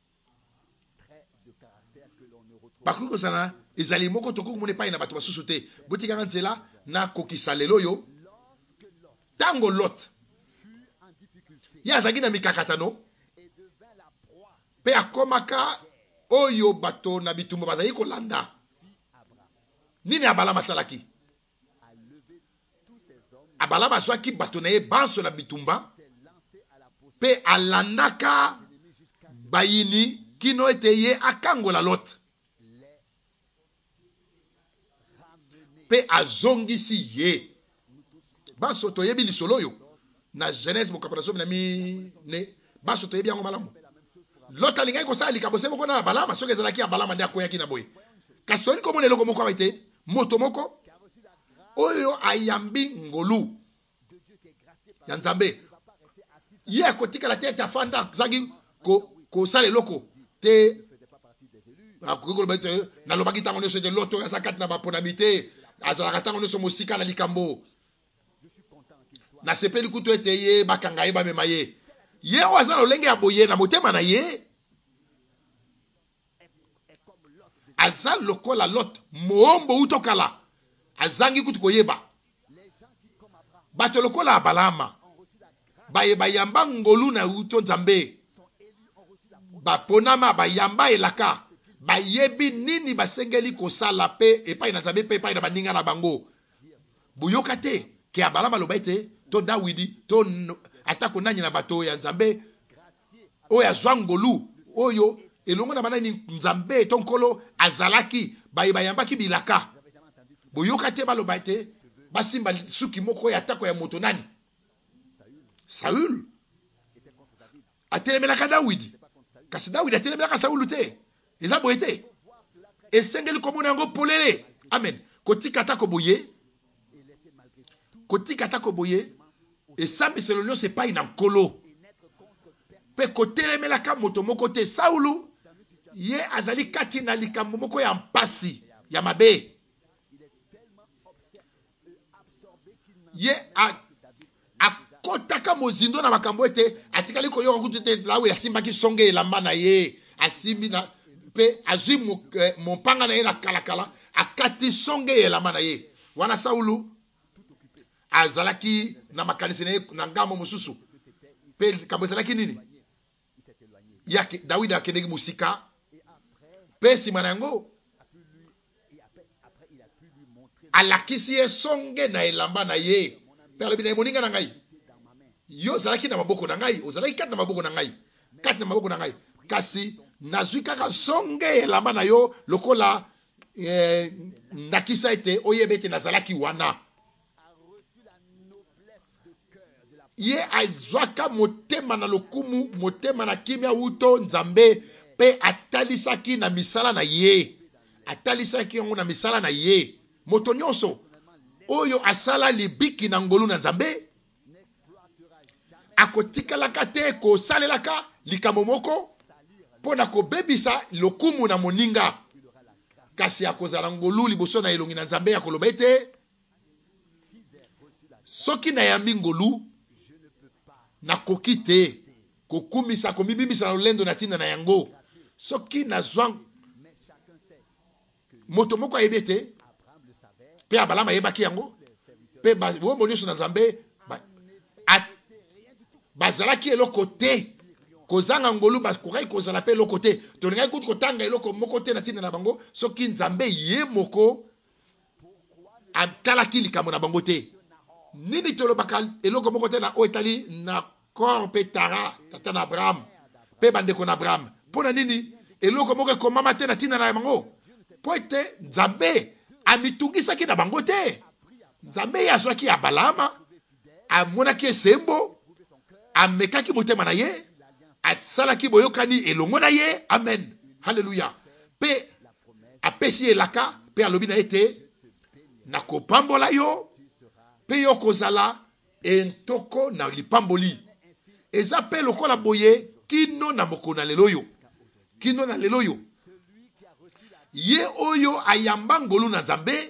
[SPEAKER 1] bakoki kozala ezali moko tokoki komona epai na bato basusu te botikanga nzela na kokisa lelo oyo tango Lot ye azalaki na mikakatano pe akomaka oyo bato na bitumba bazali kolanda nini abalama asalaki abalama azwaki bato na ye banso na bitumba pe alandaka bayini kino ete ye akangola Lot pe azongisi ye banso toyebi lisolo oyo na Genèse mokapona somi na mine banso toyebi yango malamu Lot alingaki kosala likambo se moko na balama soki ezalaki ya balama nde akoyaki na boye kasi toni komona eloko moko awa ete moto moko oyo ayambi ngolu ya nzambe ye akotikala te ete afanda azangi kosala eloko te akoki koloba ete nalobaki ntango nyonso ete Lot oyo aza kati na baponami te azalaka ntango nyonso mosika na likambo nasepeli kutu ete ye bakanga ye bamema ye ye oyo aza na lolenge ya boye na motema na ye aza lokola Lot moombo utokala azangi kutu koyeba bato lokola Abalama bayeba yamba ngolu na uto nzambe baponama bayamba elaka bayebi nini basengeli kosala pe epai na nzambe pe epai na baninga na bango buyoka te ke Abalama loba ete to Dawidi to atako nani na bato ya nzambe oyo azwa ngolu oyo elongo na banani nzambe to nkolo azalaki bayeba yambaki bilaka buyoka te baloba ete basimba suki moko ya atako ya moto nani Saül atelemelaka Dawidi kasi Dawidi atelemelaka Saül te eza boye te esengeli komona yango polele amen kotika atako boye kotika atako boye esambiselo nyonso epai na nkolo mpe kotelemelaka moto moko te. Saulu ye azali kati na likambo moko ya mpasi ya mabe ye akotaka mozindo na makambo ete atikali koyoka kutu te lawe asimbaki songe elamba na ye asimbi na pe azwi mopanga na ye na kalakala akati songe elamba na ye wana Saulu azalaki na makanisi na ye na ngambo mosusu pe likambo ezalaki nini ya Dawidi akendeki musika pe nsima na yango alakisi ye songe na elamba na ye pe alobi na ye moninga na ngai yo ozalaki na maboko na ngai ozalaki kati na maboko na ngai kati na maboko na ngai kasi nazwi kaka songe elamba na yo lokola eh, ndakisa ete oyebe ete nazalaki wana. Ye azwaka motema na lokumu motema na kimia uto nzambe pe atalisaki na misala na ye atalisaki yango na misala na ye moto nyonso oyo asala libiki na ngolu na nzambe akotikalaka te kosalelaka likambo moko pona kobebisa lokumu na moninga kasi akozala ngolu liboso na elongi na nzambe akoloba ete soki na yambi ngolu nakoki te kokumisa komibimisa na lolendo na tinda na yango soki nazwa moto moko ayebi ete pe Abalama ayebaki yango pe bombo nyonso na nzambe bazalaki eloko te kozanga ngolu bakokai kozala pe eloko te tolingaki kutu kotanga eloko moko te na tinda na bango soki nzambe ye moko atalaki likambo na bango te. Nini tolobaka eloko moko te na oyo etali na kor pe Tara tata na Abraham pe bandeko na Abraham mpona nini eloko moko ekomama te na ntina na bango po ete nzambe amitungisaki na bango te. Nzambe azwaki Abalama amonaki esembo amekaki motema na ye asalaki boyokani elongo na ye amen haleluya pe apesi elaka pe alobi na ete nakopambola yo pe yo kozala entoko na lipamboli eza pe lokola boye kino na mokolo na lelo yo kino na lelo yo ye oyo ayamba ngolu na nzambe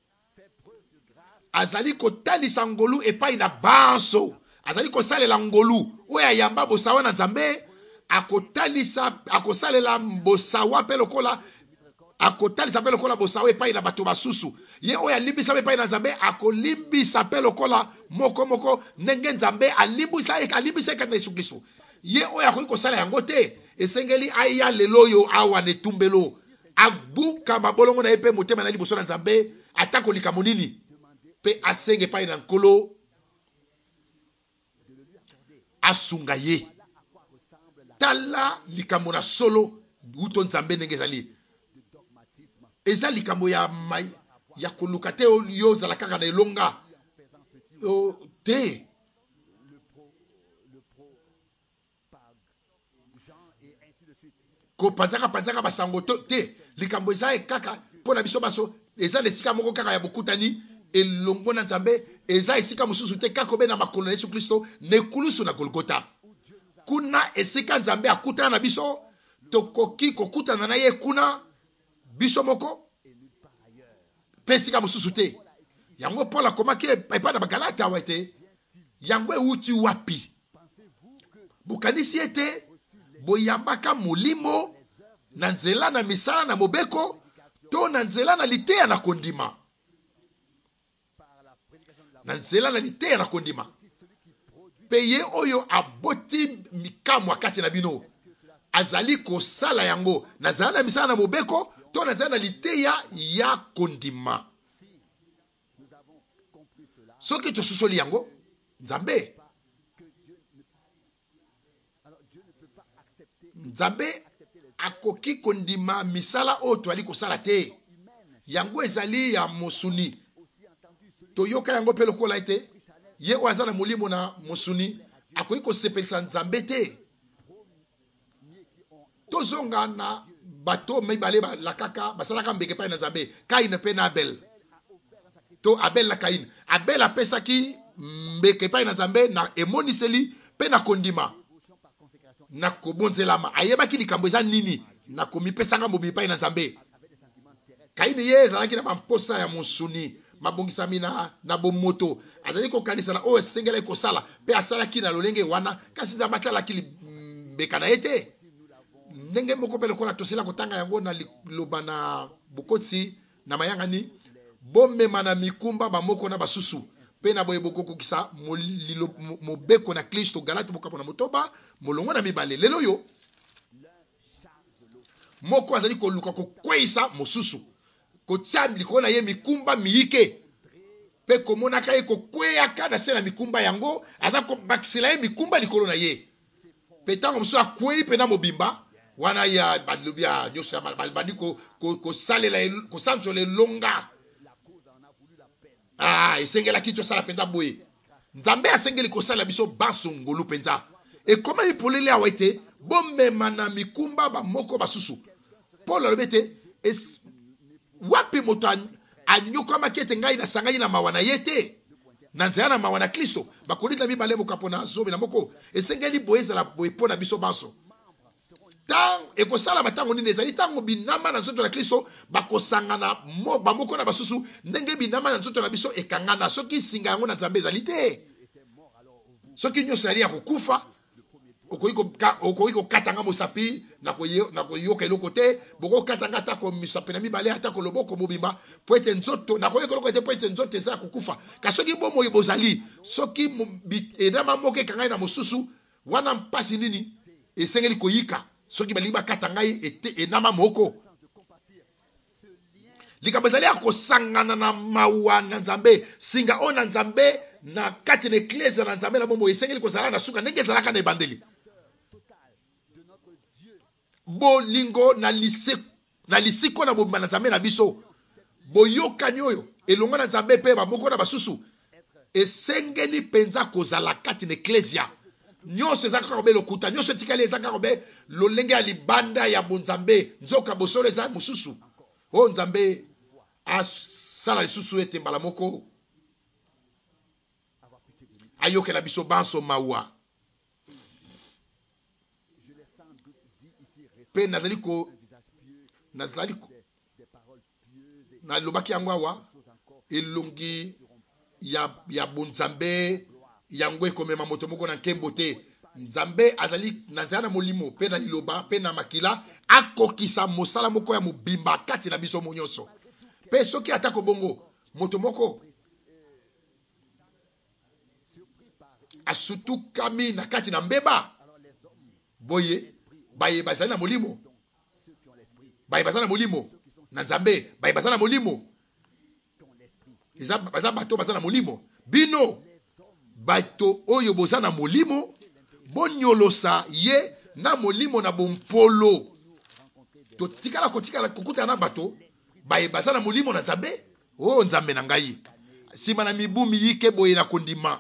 [SPEAKER 1] azali kotalisa ngolu epai na banso azali kosalela ngolu oyo ayamba bosawa na nzambe akotalisa akosalela bosawa pe lokola akotalisa pe lokola bosawa epai na bato basusu ye oyo alimbisa epai na nzambe akolimbisa pe lokola moko moko ndenge nzambe alimbisa alimbisa ekati na Yesu Kristo ye oyo akoki kosala yango te esengeli aya lelo yo awa netumbelo abuka mabolongo na ye pe motema na liboso na nzambe atako likambo nini pe asenge epai na nkolo asunga ye tala likambo na solo uto nzambe ndenge ezali eza likambo ya mai ya koluka te yo ozala kaka na elonga o, te kopanzaka panzaka basango te likambo eza kaka mpona biso baso eza lesika moko kaka ya bokutani elongo na nzambe eza esika mosusu te kaka obe na makolo na Yesu Kristo nekulusu na Golgota kuna esika nzambe akutana na biso tokoki kokutana na ye kuna biso moko pe esika mosusu te yango Paul akomaki epai na bagalata awa ete yango euti wapi bokanisi ete boyambaka molimo na nzela na misala na mobeko to na nzela na liteya na kondima na nzela na liteya na kondima pe ye oyo aboti mikamwa kati na bino azali kosala yango nazala na misala na mobeko to nazala na liteya ya kondima. Soki tosusoli yango Nzambe Nzambe akoki kondima misala oyo toali kosala te. Yango ezali ya mosuni toyoka yango pe lokola ete ye oyo aza na molimo na mosuni akoki kosepelisa Nzambe te. Tozonga na bato mibale balakaka basalaka mbeke epai na Nzambe, Kain pe na Abel. To Abel na Kain, Abel apesaki mbeke epai na Nzambe na emoniseli pe na kondima na kobonzelama ayebaki likambo eza nini na komipesanga mobi epai na Nzambe. Kain ye ezalaki na bamposa ya mosuni mabongisami na, na bomoto azali kokanisa na oyo esengeli kosala pe asalaki na lolenge wana kasi Nzambe atalaki mbeka na ye te. Ndenge moko pe lokola tosila kotanga yango na liloba na bokotsi na mayangani bomema na mikumba bamoko na basusu pe na boye bokokokisa mobeko na Kristo Galate bokapo na motoba molongo na mibale. Lelo yo moko azali koluka kokweisa mosusu kotia likolo na ye mikumba miyike pe komonaka ye kokweyaka na se na mikumba yango aza kobakisela ye mikumba likolo na ye pe ntango mosusu akwei pe na mobimba wana ya balubia nyoso ya balbani ko ko salela ko sancho le longa ah esengela kito sala penda boye Nzambe asengeli ko sala biso baso ngolu penza e koma ipolele awete bomema na mikumba ba moko basusu Paul alobete es wapi moto anyoka makete ngai na sangai na mawana yete na nzela na mawana Kristo bakolita mibale mokapona zobe na moko esengeli boyeza la boye pona biso baso tang ekosala matango nini ezali tango binama na nzoto na Kristo bakosangana mo bamoko na basusu ndenge binama na nzoto na biso ekangana soki singa yango na Nzambe ezali te. Soki nyonso yali ya kokufa okoki kokatanga mosapi na koyoka eloko te bokokatanga ata komisapi na mibale ata koloboko mobimba po ete nzoto nakoyoka eloko ete po ete nzoto eza ya kokufa kasi soki bomoi bozali soki edama moko ekangai na mosusu wana mpasi nini esengeli koyika soki balingi bakata ngai ete enama moko likambo ezali ya kosangana na mawa na Nzambe singa o na Nzambe na kati na eklezia na Nzambe na bomoi esengeli kozala na suka ndenge ezalaka na ebandeli bolingo na lisiko na lisiko na bobima na Nzambe na biso boyokani oyo elongo na Nzambe pe bamoko na basusu esengeli penza kozala kati na eklezia nyonso eza kaka kobe lokuta nyonso etikali eza kaka kobe lolenge ya libanda ya bonzambe nzoka bosolo eza mosusu o Nzambe asala lisusu ete mbala moko ayokela biso banso mawa pe nazali ko nazali ko na lobaki yango awa elongi ya ya bonzambe yango ekomema moto moko na nkembo te. Nzambe azali na nzela na molimo pe na liloba pe na makila akokisa mosala moko ya mobimba kati na biso nyonso pe soki atako bongo moto moko asutukami na kati na mbeba boye baye bazali na molimo baye bazali na molimo na Nzambe baye bazali na molimo eza baza bato bazali na molimo bino bato oyo boza na molimo bonyolosa ye na molimo na bompolo to tikala kotikala kokuta na bato baye baza na molimo na Nzambe o Nzambe na ngai sima na mibumi yike boye na kondima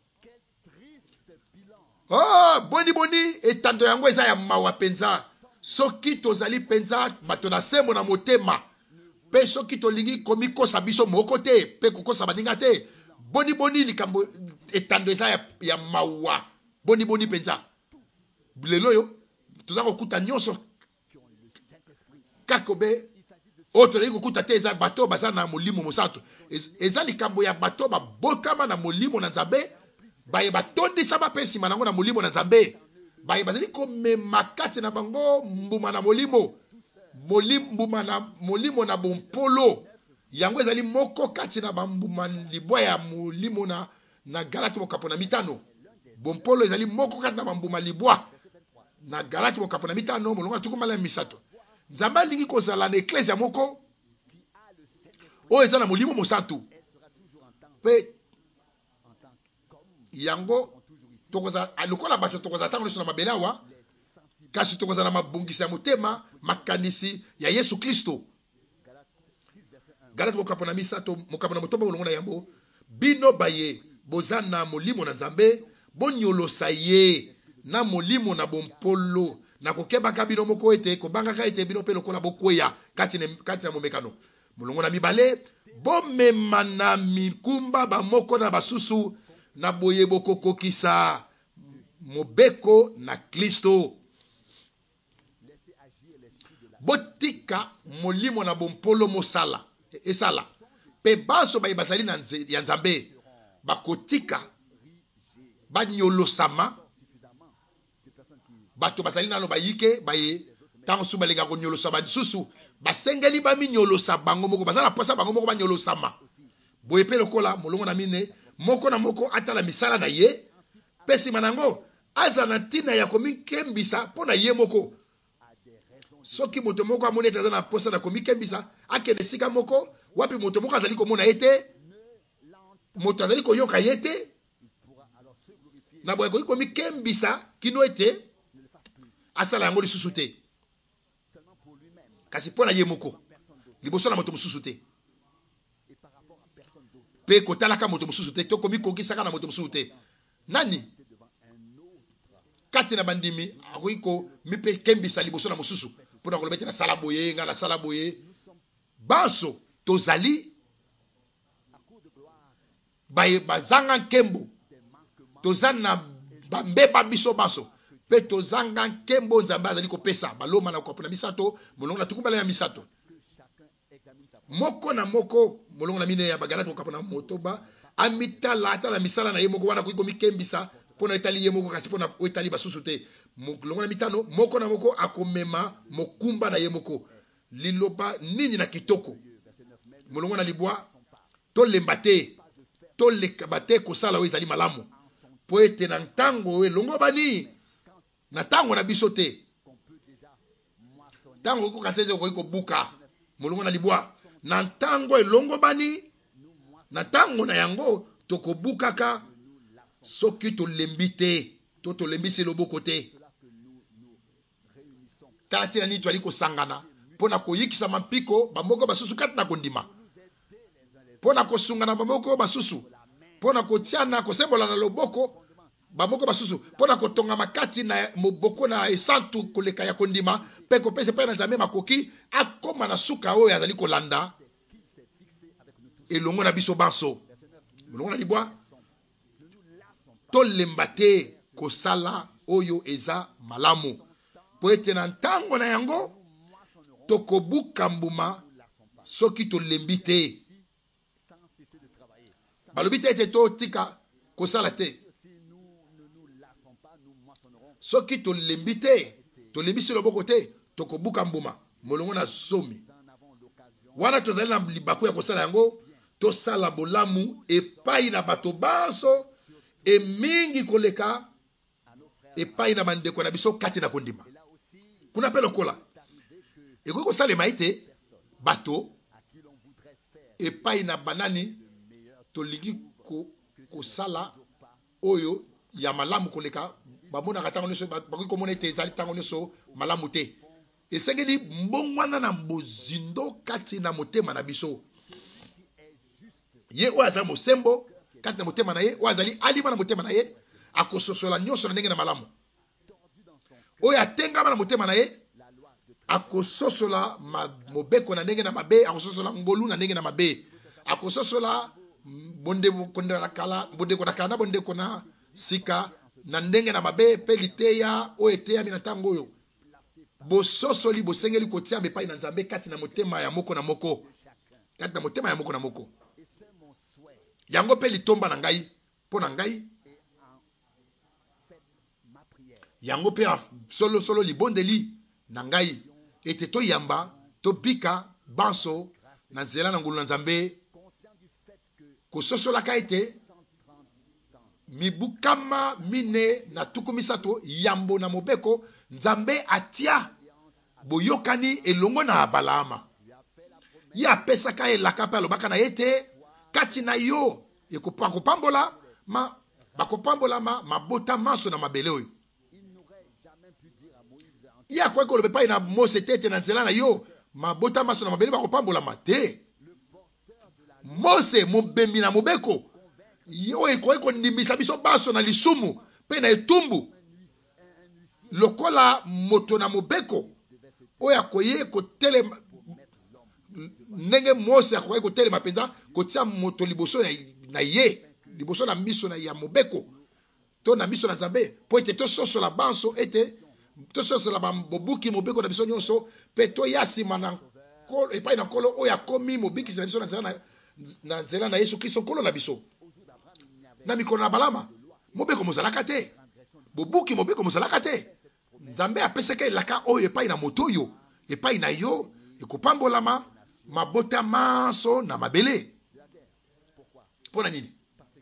[SPEAKER 1] oh boni boni etando yango eza ya mawa penza soki tozali penza bato na sembo na motema pe soki tolingi komikosa biso moko te pe kokosa baninga te boni boni likambo etando eza ya, ya mawa boni boni penza lelo yo toza kokuta nyonso kakobe o tolingi kokuta te eza bato baza na molimo mosantu eza likambo ya bato babotama na molimo na Nzambe baye batondisa bape nsima nango na molimo na Nzambe baye bazali komema kati na bango mbuma na molimo Molimbuma na molimo na bompolo. Yango ezali moko kati na bambuma libwa ya molimo na na Galate mokapo na mitano. Bompolo ezali moko kati na bambuma libwa na Galate mokapo na mitano molonga tukumala misato. Nzambe alingi kozala na eklezia moko o eza na molimo mosantu. Pe yango tokoza alokola bato tokoza tango nyonso na mabele awa kasi tokoza na mabongisi ya motema makanisi ya Yesu Kristo. Galate mokapo na misato mokapo na motomba molongo na yango bino baye boza na molimo na Nzambe bonyolosa ye na molimo na bompolo na kokebaka bino moko ete kobangaka ete bino pe lokola bokweya kati na kati na momekano molongo na mibale bomema na mikumba bamoko na basusu na boye bokokokisa mobeko na Kristo. Botika molimo na bompolo mosala esala pe baso baye basali na ya Nzambe bakotika banyolosama bato basali nano bayike baye tango su balenga konyolosa basusu basengeli baminyolosa bango moko basala posa bango moko banyolosama boye pe lokola molongo na mine moko na moko atala misala na ye pesi manango aza na tina ya komikembisa pona ye moko. Soki moto moko amoni ete aza na posa na komikembisa akende sika moko wapi moto moko azali komona ete moto azali koyoka ye te na boye koki komikembisa kino ete asala yango lisusu te kasi pona ye moko liboso na moto mosusu te pe kotalaka moto mosusu te to komikokisaka na moto mosusu te nani kati na bandimi akoki ko mipe kembisa liboso na mosusu pona koloba ete nasala boye nga nasala boye banso tozali baye bazanga nkembo toza na bambeba biso banso pe tozanga nkembo Nzambe azali kopesa baloma na kopo na misato molongo na tukumbala ya misato moko na moko molongo na mine ya bagalate kopo na motoba amitala atala misala na ye moko wana koiko mikembisa pona etali ye moko kasi pona etali basusu te molongo na mitano moko na moko akomema mokumba na ye moko liloba nini na kitoko molongo na libwa tolemba te toleka te kosala oyo ezali malamu po ete na ntango elongo bani na tango na biso te tango kokanzeze koki kobuka molongo na libwa na ntango elongo bani na tango na yango tokobukaka soki tolembi te to tolembisi loboko te tala tina nini toali kosangana mpona koyikisa mampiko bamoko basusu kati na kondima mpona kosungana bamoko basusu mpona kotiana kosembola na loboko bamoko basusu mpona kotonga makati na moboko na esantu koleka ya kondima mpe kopesa mpe na Nzambe makoki akoma na suka oyo azali kolanda elongo na biso banso molongo na libwa tolemba te kosala oyo eza malamu po ete na ntango na yango tokobuka mbuma soki tolembi te balobi te ete totika kosala te soki tolembi te tolembisi loboko te tokobuka mbuma molongo na somi wana tozali na libaku ya kosala yango tosala bolamu epai na bato banso emingi koleka epai na bandeko na biso kati na kondima kuna pe lokola ekoki kosalema ete bato epai na banani tolingi kosala oyo ya malamu koleka bamonaka ntango nyonso bakoki komona ete ezali ntango nyonso malamu te esengeli mbongwana na bozindo kati na motema na biso ye oyo azali mosembo kati na motema na ye oyo azali alima na motema na ye akososola nyonso na ndenge na malamu oyo atengama na motema na ye akososola mobeko na ndenge na mabe akososola ngolu na ndenge na mabe akososola bondeko na kala bondeko na kala na bondeko na sika na ndenge na mabe pe liteya oyo eteyami na ntango oyo bososoli bosengeli kotiama epai na Nzambe kati na motema ya moko na moko kati na motema ya moko na moko yango pe litomba na ngai mpo na ngai yango pe solo solo libondeli na ngai ete to yamba to bika banso na nzela na ngulu na Nzambe kososolaka ete mibukama mine na tuku misato yambo na mobeko Nzambe atia boyokani elongo na Abalama ya pesaka elaka pe alobaka na ete kati na yo ekopambola ma bakopambola ma mabota maso na mabele oyo ya kwa ko lobepa na Mose tete na nzela na yo mabota maso na mabele bakopambola mate Mose mobembi na mobeko yo eko eko ndimisa biso baso na lisumu pe na etumbu lokola moto na mobeko oya koye ko tele nenge Mose akoye ko tele mapenza ko tia moto liboso na ye liboso na miso na ya mobeko to na miso na Nzambe po ete to soso la banso ete to soso la bobuki mobeko na biso nyonso pe to yasima na kolo epai na kolo oya komi mobiki na biso na nzela na nzela na Yesu Kristo kolo na biso na mikolo na Balama mobeko mozalaka te bobuki mobeko mozalaka te Nzambe apeseka elaka oyo epai na moto yo epai na yo ekopambolama mabota maso na mabele pona nini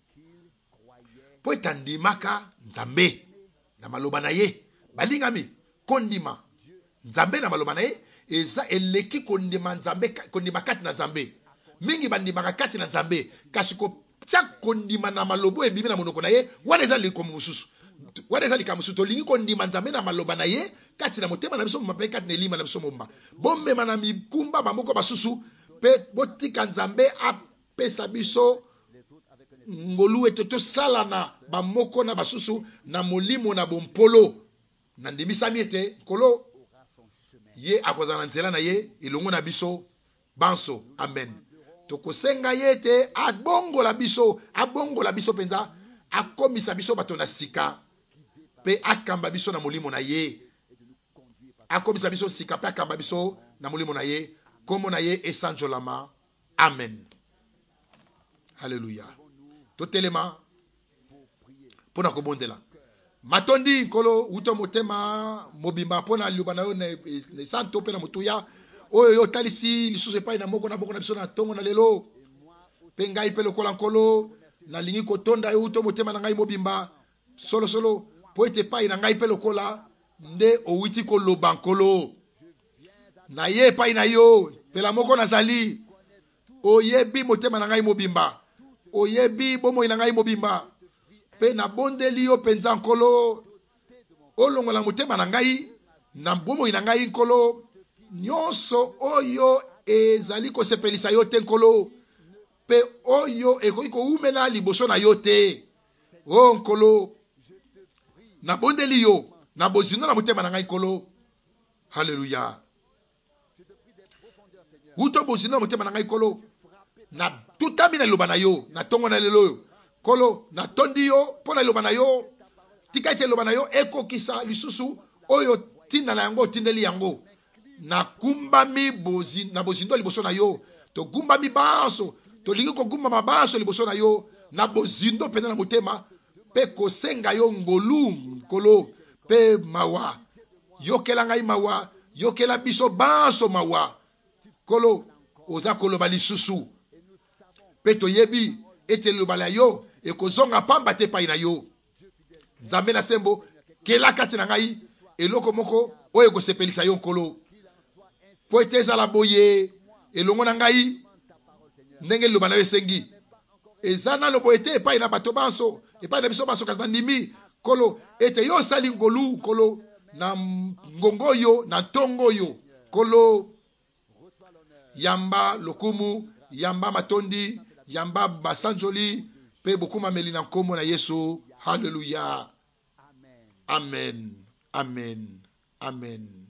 [SPEAKER 1] po etandimaka Nzambe na maloba na ye balingami kondima Nzambe na maloba na ye eza eleki kondima Nzambe kondima kati na Nzambe mingi bandimaka kati na Nzambe kasi ko tia kondima na malobo ebimi na monoko na ye wana eza likomo mususu wana eza likamusu tolingi kondima Nzambe na maloba na ye kati na motema na biso mabe kati na elima na biso momba bombema na mikumba bamoko basusu pe botika Nzambe apesa biso ngolu ete tosala na bamoko na basusu na molimo na bompolo na ndimisami ete nkolo ye akozala na nzela na ye elongo na biso banso amen tokosenga ye ete abongola biso abongola biso penza akomisa biso bato na sika pe akamba biso na molimo na ye akomisa biso sika pe akamba biso na molimo na ye komo na ye esanjolama amen haleluya totelema pona kobondela matondi nkolo uto motema mobimba pona liloba na yo ne santo pe na motuya oyo yo talisi lisusu epai na moko na boko na biso na tongo na lelo pe ngai pe lokola nkolo nalingi kotonda yo uto motema na ngai mobimba solo solo po ete epai na ngai pe lokola nde owiti koloba nkolo na ye epai na yo pela moko nazali oyebi motema na ngai mobimba oyebi bomoi na ngai mobimba pe na bondeli yo penza nkolo olongola motema na ngai na bomoi na ngai nkolo nyonso oyo ezali kosepelisa yo te nkolo pe oyo ekoki koumela liboso na yo te o nkolo na bondeli yo na bozindo na motema na ngai nkolo haleluya uto bozindo na motema na ngai nkolo na tutami na liloba na yo na tongo na lelo yo kolo na tondi yo mpo na liloba na yo tika ete liloba na yo ekokisa lisusu oyo tinda na yango otindeli yango na kumbami bozi na bozindo liboso na yo to gumbami banso tolingi kogumbama banso liboso na yo na bozindo pene na motema pe kosenga yo ngolu nkolo pe mawa yokela ngai mawa yokela biso banso mawa kolo oza koloba lisusu pe toyebi ete liloba na yo ekozonga pamba te epai na yo Nzambe na sembo kela kati na ngai eloko moko oyo ekosepelisa yo nkolo po ete ezala boye elongo na ngai ndenge liloba na yo esengi eza nano boye te epai na bato banso epai na biso banso kasi na ndimi kolo ete yo osali ngolu kolo na ngongo oyo na ntongo oyo kolo yamba lokumu yamba matondi yamba basanjoli pe bokumameli na nkombo na Yesu haleluya amen amen amen